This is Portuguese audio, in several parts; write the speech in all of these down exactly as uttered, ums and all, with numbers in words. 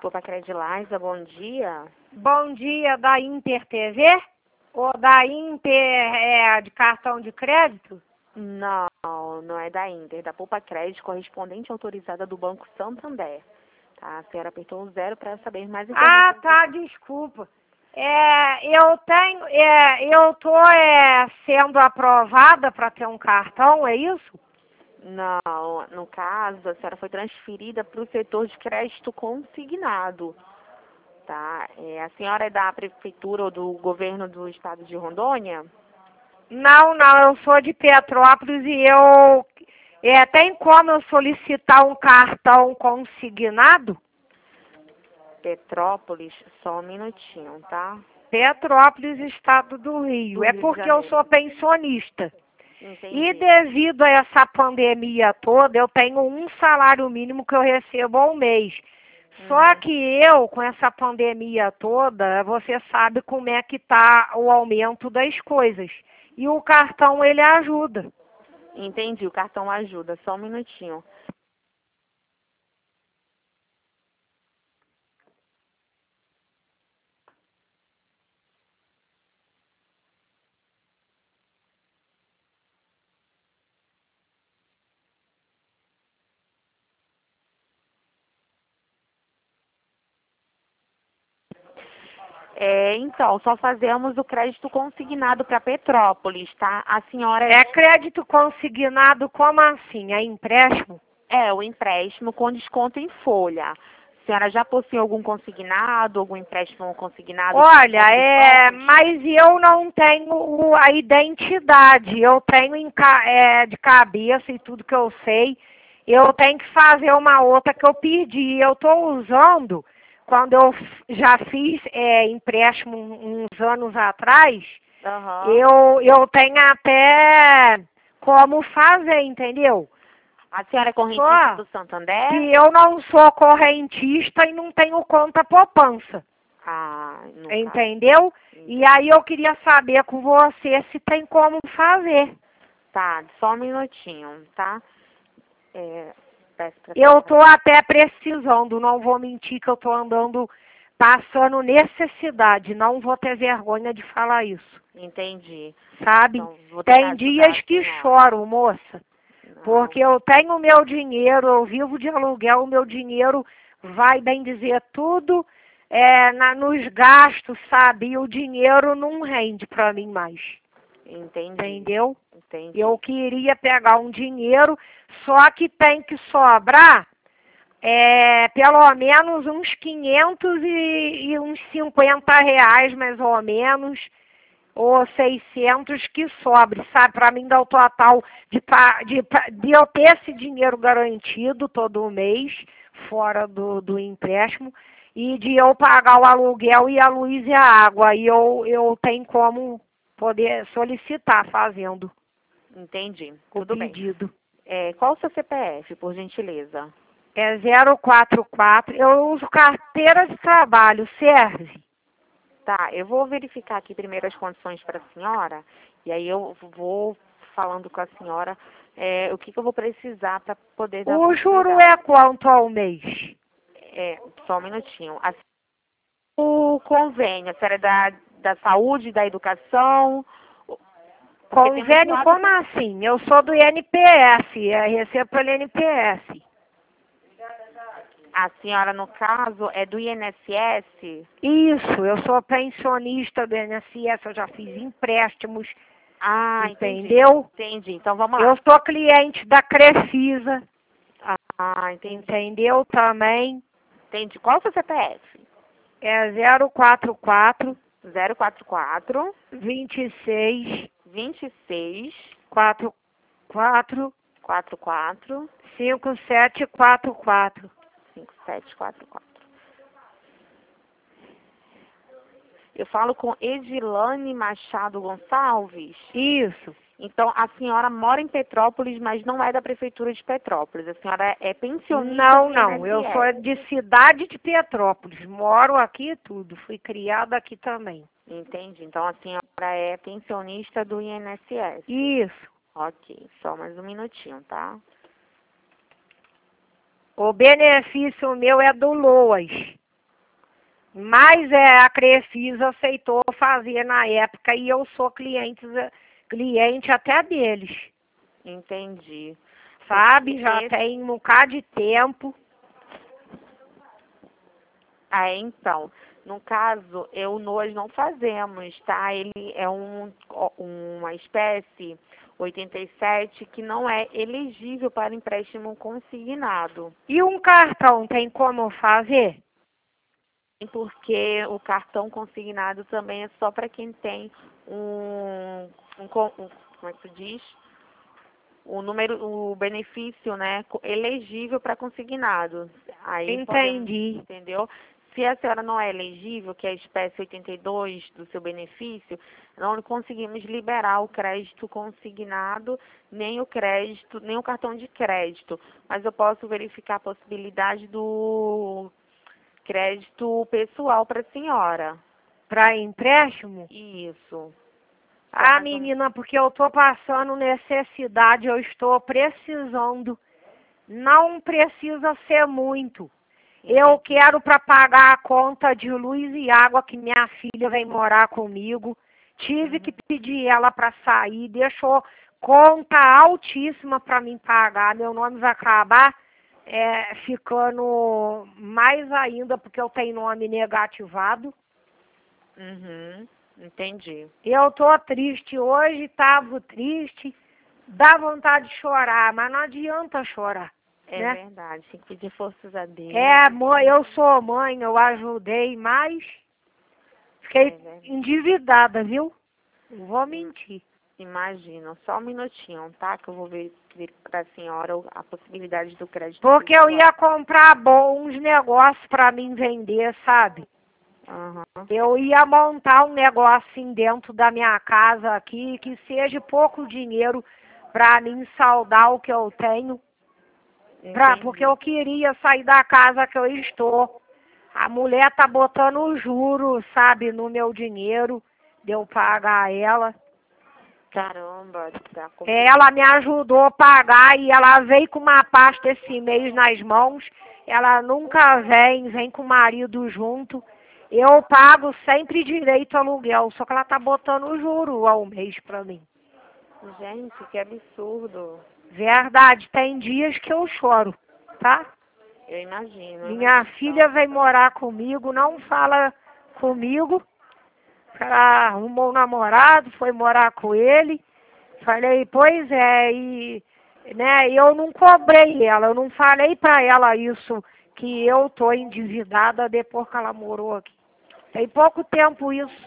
Opa, Crediliza, bom dia. Bom dia, da Inter T V? Ou da Inter é, de cartão de crédito? Não, não é da Inter, da Poupa Crédito, correspondente autorizada do Banco Santander. Tá? A senhora apertou o zero para saber mais informações. Ah, tá, desculpa. É, eu tenho, é, eu tô é, sendo aprovada para ter um cartão, é isso? Não, no caso, a senhora foi transferida para o setor de crédito consignado. Tá? É, a senhora é da prefeitura ou do governo do estado de Rondônia? Não, não, eu sou de Petrópolis e eu é, tem como eu solicitar um cartão consignado? Petrópolis, só um minutinho, tá? Petrópolis, estado do Rio. Do É Rio de porque eu Janeiro. sou pensionista. Entendi. E devido a essa pandemia toda, eu tenho um salário mínimo que eu recebo ao mês. Só Uhum. que eu, com essa pandemia toda, você sabe como é que tá o aumento das coisas. E o cartão, ele ajuda. Entendi, o cartão ajuda, só um minutinho. É, então, só fazemos o crédito consignado para Petrópolis, tá? A senhora É crédito consignado, como assim? É empréstimo? é o empréstimo com desconto em folha. A senhora já possui algum consignado, algum empréstimo consignado? Olha, para é, Petrópolis? mas eu não tenho o- a identidade. Eu tenho em ca- é, de cabeça e tudo que eu sei. Eu tenho que fazer uma outra que eu perdi. Eu estou usando, quando eu f- já fiz é, empréstimo um- uns anos atrás, Aham. eu, eu tenho até como fazer, entendeu? A senhora é correntista Só do Santander? que eu não sou correntista e não tenho conta poupança. Ah, no caso. Entendeu? E aí eu queria saber com você se tem como fazer. Tá, só um minutinho, tá? É, peço pra Eu tô até precisando, não vou mentir que eu tô andando, passando necessidade, não vou ter vergonha de falar isso, Entendi. sabe? Então, vou tentar Tem ajudar dias a que senhora. choro, moça, Não. porque eu tenho meu dinheiro, eu vivo de aluguel, o meu dinheiro vai, bem dizer, tudo é, na, nos gastos, sabe? E o dinheiro não rende pra mim mais. Entendi. Entendeu? Entendi. Eu queria pegar um dinheiro, só que tem que sobrar é, pelo menos uns quinhentos e, e uns cinquenta reais, mais ou menos, ou seiscentos que sobre, sabe? Para mim dar o total de, pa- de, pa- de eu ter esse dinheiro garantido todo mês, fora do, do empréstimo, e de eu pagar o aluguel e a luz e a água. E eu, eu tenho como poder solicitar fazendo Entendi. o Tudo bem. pedido. É, qual o seu C P F, por gentileza? É zero quatro quatro, eu uso carteira de trabalho, serve? Tá, eu vou verificar aqui primeiro as condições para a senhora, e aí eu vou falando com a senhora é, o que, que eu vou precisar para poder dar O juro continuidade. é quanto ao mês? É, só um minutinho. A- o convênio, a senhora é da, da saúde, da educação? Porque temos Convênio, quatro- como assim? Eu sou do I N P S, é, recebo pelo I N P S. A senhora, no caso, é do I N S S? Isso, eu sou pensionista do I N S S, eu já fiz empréstimos, Ah, entendeu? entendi. Entendi. Então vamos lá. Eu sou cliente da Crefisa, Ah, entendi. entendeu também? Entendi. Qual o seu C P F? É zero quatro quatro, zero quatro quatro, vinte e seis, vinte e seis, quatro quatro, quatro quatro, cinco sete quatro quatro. cinco sete quatro quatro. Eu falo com Edilane Machado Gonçalves. Isso. Então, a senhora mora em Petrópolis, mas não é da prefeitura de Petrópolis. A senhora é pensionista Não, do não, eu I N S S. sou de cidade de Petrópolis, moro aqui e tudo, fui criada aqui também. Entendi. Então, a senhora é pensionista do I N S S. Isso. Ok, só mais um minutinho, tá? O benefício meu é do LOAS. Mas é, a Crefisa aceitou fazer na época e eu sou cliente, cliente até deles. Entendi. Sabe? Porque Já esse- tem um bocado de tempo. Ah, então, no caso, eu nós não fazemos, tá? Ele é um, uma espécie oitenta e sete que não é elegível para empréstimo consignado, E um cartão tem como fazer? porque o cartão consignado também é só para quem tem um, um, co- um- como é que se diz? O número, o benefício, né, co- elegível para consignado. Aí podemos, Entendi. entendeu? Se a senhora não é elegível, que é a espécie oitenta e dois do seu benefício, não conseguimos liberar o crédito consignado, nem o crédito, nem o cartão de crédito. Mas eu posso verificar a possibilidade do crédito pessoal para a senhora. Para empréstimo? Isso. Ah, menina, porque eu tô passando necessidade, eu estou precisando. Não precisa ser muito. Eu quero para pagar a conta de luz e água que minha filha vem morar comigo. Tive que pedir ela para sair, deixou conta altíssima para mim pagar. Meu nome vai acabar é, ficando mais ainda porque eu tenho nome negativado. Uhum, entendi. Eu tô triste hoje, tava triste, dá vontade de chorar, mas não adianta chorar, É né? verdade, tem que pedir forças a Deus. É, mãe, eu sou mãe, eu ajudei, mas fiquei É verdade. endividada, viu? Não vou mentir. Imagino, só um minutinho, tá? Que eu vou ver, ver para a senhora o- a possibilidade do crédito Porque eu pessoal. ia comprar bons negócios para mim vender, sabe? Aham, Eu ia montar um negocinho dentro da minha casa aqui, que seja pouco dinheiro para mim saldar o que eu tenho. Pra, porque entendi. eu queria sair da casa que eu estou. A mulher tá botando juros, sabe, no meu dinheiro, de eu pagar ela. Caramba, tá complicado. Ela me ajudou a pagar e ela veio com uma pasta esse mês nas mãos. Ela nunca vem, vem com o marido junto. Eu pago sempre direito aluguel, só que ela tá botando juro ao mês pra mim. Gente, que absurdo. Verdade, tem dias que eu choro, tá? Eu imagino. eu Minha imagino. filha vem morar comigo, não fala comigo. Ela arrumou um namorado, foi morar com ele. Falei, pois é, e né, eu não cobrei ela, eu não falei pra ela isso, que eu tô endividada depois que ela morou aqui. Tem pouco tempo isso.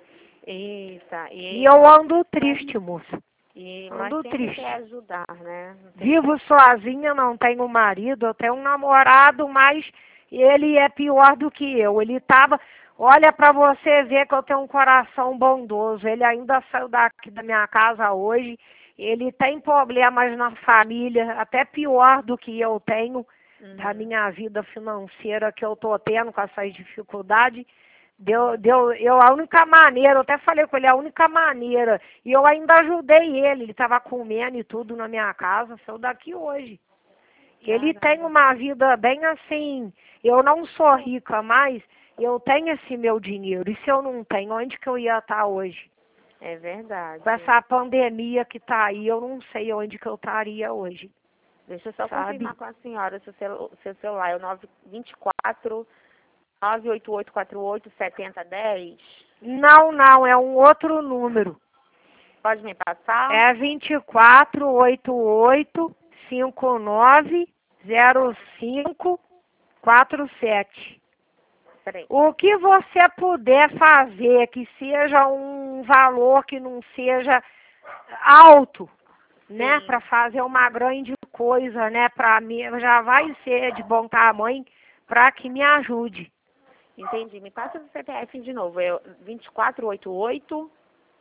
Eita, E e, eu ando triste, moça. e, mas Ando sempre triste. quer ajudar, né? Não tem- Vivo sozinha, não tenho marido, eu tenho um namorado, mas ele é pior do que eu. Ele tava, olha pra você ver que eu tenho um coração bondoso. Ele ainda saiu daqui da minha casa hoje. Ele tem problemas na família, até pior do que eu tenho da Uhum. minha vida financeira que eu tô tendo com essas dificuldades. Deu, deu, eu, a única maneira, eu até falei com ele, a única maneira, e eu ainda ajudei ele, ele estava comendo e tudo na minha casa, saiu daqui hoje. Ele Caramba. tem uma vida bem assim, eu não sou rica, mas eu tenho esse meu dinheiro, e se eu não tenho, onde que eu ia estar hoje? É verdade. Com essa pandemia que está aí, eu não sei onde que eu estaria hoje. Deixa eu só Sabe? confirmar com a senhora, seu, celu seu celular é o nove dois quatro, nove oito oito quatro oito, sete zero um zero? Não, não, é um outro número. Pode me passar? É vinte e quatro, oitenta e oito, cinquenta e nove, zero cinco, quarenta e sete. Peraí. O que você puder fazer que seja um valor que não seja alto, né, Sim. para fazer uma grande coisa, né, para mim já vai ser de bom tamanho para que me ajude. Entendi. Me passa o C P F de novo. É vinte e quatro oitenta e oito.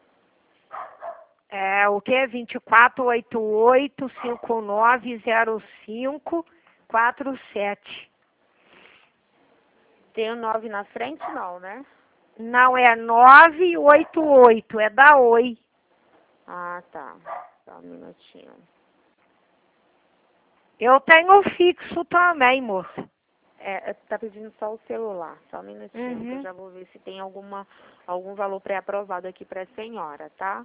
É o que? vinte e quatro, oitenta e oito, cinquenta e nove, zero cinco, quarenta e sete. Tem o nove na frente, não, né? Não, é nove oito oito, é da Oi. Ah, tá. Só um minutinho. Eu tenho fixo também, moça. É, tá pedindo só o celular, só um minutinho, que eu Uhum. já vou ver se tem alguma, algum valor pré-aprovado aqui para a senhora, tá?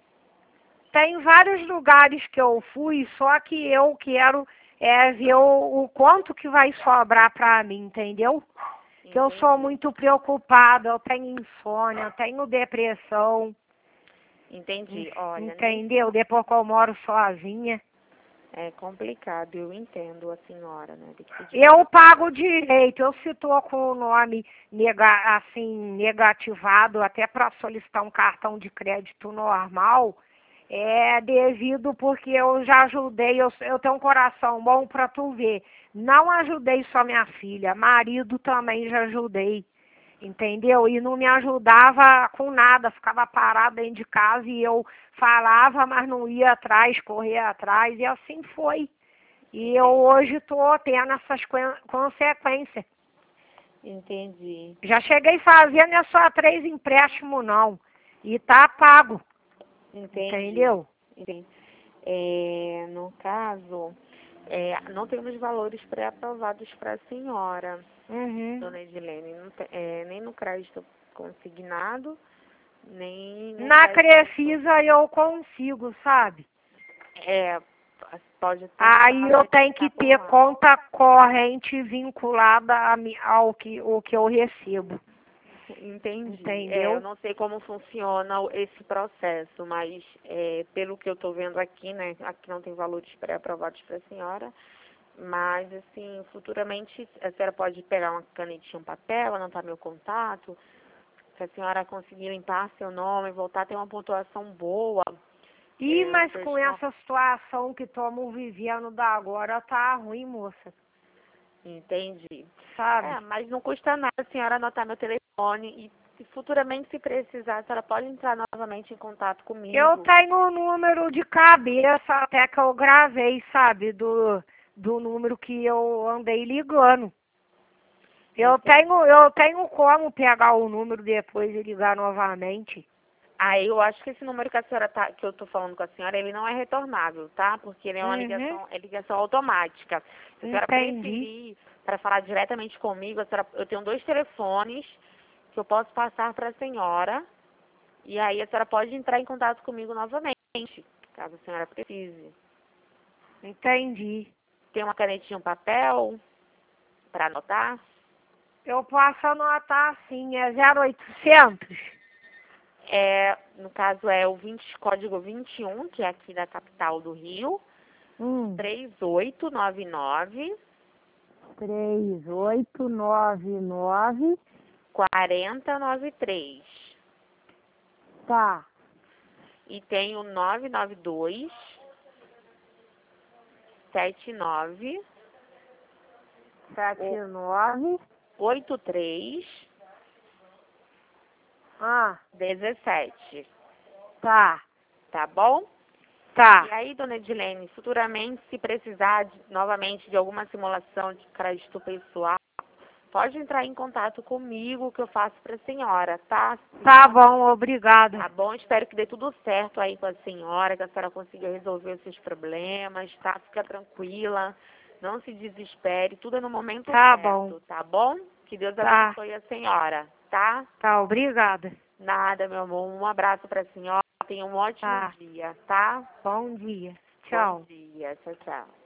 Tem vários lugares que eu fui, só que eu quero é, ver o, o quanto que vai sobrar para mim, entendeu? Que eu sou Entendi. muito preocupada, eu tenho insônia, eu tenho depressão, Entendi. en- Olha, nesse entendeu? Depois que eu moro sozinha. é complicado, eu entendo a senhora, né? Tem que pedir Eu para pago direito, eu se estou com o nome nega, assim, negativado até para solicitar um cartão de crédito normal, é devido porque eu já ajudei, eu, eu tenho um coração bom para tu ver. Não ajudei só minha filha, marido também já ajudei, entendeu? E não me ajudava com nada, ficava parado dentro de casa e eu falava, mas não ia atrás, corria atrás, e assim foi. E eu hoje estou tendo essas quen- consequências. Entendi. Já cheguei fazendo, não é só três empréstimos não. E tá pago, Entendi. entendeu? Entendi. É, no caso, é, não temos valores pré-aprovados para a senhora, Uhum. dona Edilene, não te- é, nem no crédito consignado, nem no Na crédito. Crefisa eu consigo, sabe? É, pode Aí tentar eu ver se tenho está que por ter lá. conta corrente vinculada a mi- ao que, o que eu recebo, Entendi. É, eu entendeu? não sei como funciona o- esse processo, mas é, pelo que eu estou vendo aqui, né, aqui não tem valores pré-aprovados para a senhora, mas assim, futuramente a senhora pode pegar uma canetinha, um papel, anotar meu contato, se a senhora conseguir limpar seu nome, voltar a ter uma pontuação boa, Ih, é, mas seu com esco- essa situação que estamos vivendo da agora, tá ruim, moça, entendi. sabe? É, mas não custa nada a senhora anotar meu telefone e se futuramente, se precisar, a senhora pode entrar novamente em contato Eu comigo. tenho o número de cabeça até que eu gravei, sabe, do, do número que eu andei ligando. Eu Entendi. tenho, eu tenho como pegar o número depois e ligar novamente. Aí eu acho que esse número que a senhora tá, que eu tô falando com a senhora, ele não é retornável, tá? Porque ele é uma Uhum, ligação, é ligação automática. Se a senhora entendi. preferir para falar diretamente comigo, a senhora, eu tenho dois telefones que eu posso passar para a senhora. E aí a senhora pode entrar em contato comigo novamente, caso a senhora precise. Entendi. Tem uma canetinha, um papel para anotar? Eu posso anotar assim, é zero oitocentos? É, no caso é o vinte, código vinte e um, que é aqui da capital do Rio, Hum, três oito nove nove, três oito nove nove. quatro zero nove três. Tá. E tem o nove nove dois, sete nove, Sete nove. oito três, Ah, dezessete. tá. Tá bom? E Tá. aí, dona Edilene, futuramente, se precisar de- novamente de alguma simulação de crédito pessoal, pode entrar em contato comigo que eu faço para a senhora, tá? Tá bom, obrigada. Tá bom? Espero que dê tudo certo aí com a senhora, que a senhora consiga resolver os seus problemas, tá? Fica tranquila, não se desespere, tudo é no momento Tá bom. certo, tá bom? Que Deus Tá. abençoe a senhora, tá? Tá, obrigada. Nada, meu amor. Um abraço para a senhora. Tenha um ótimo Tá. dia, tá? Bom dia. Bom Tchau. dia. Tchau, tchau.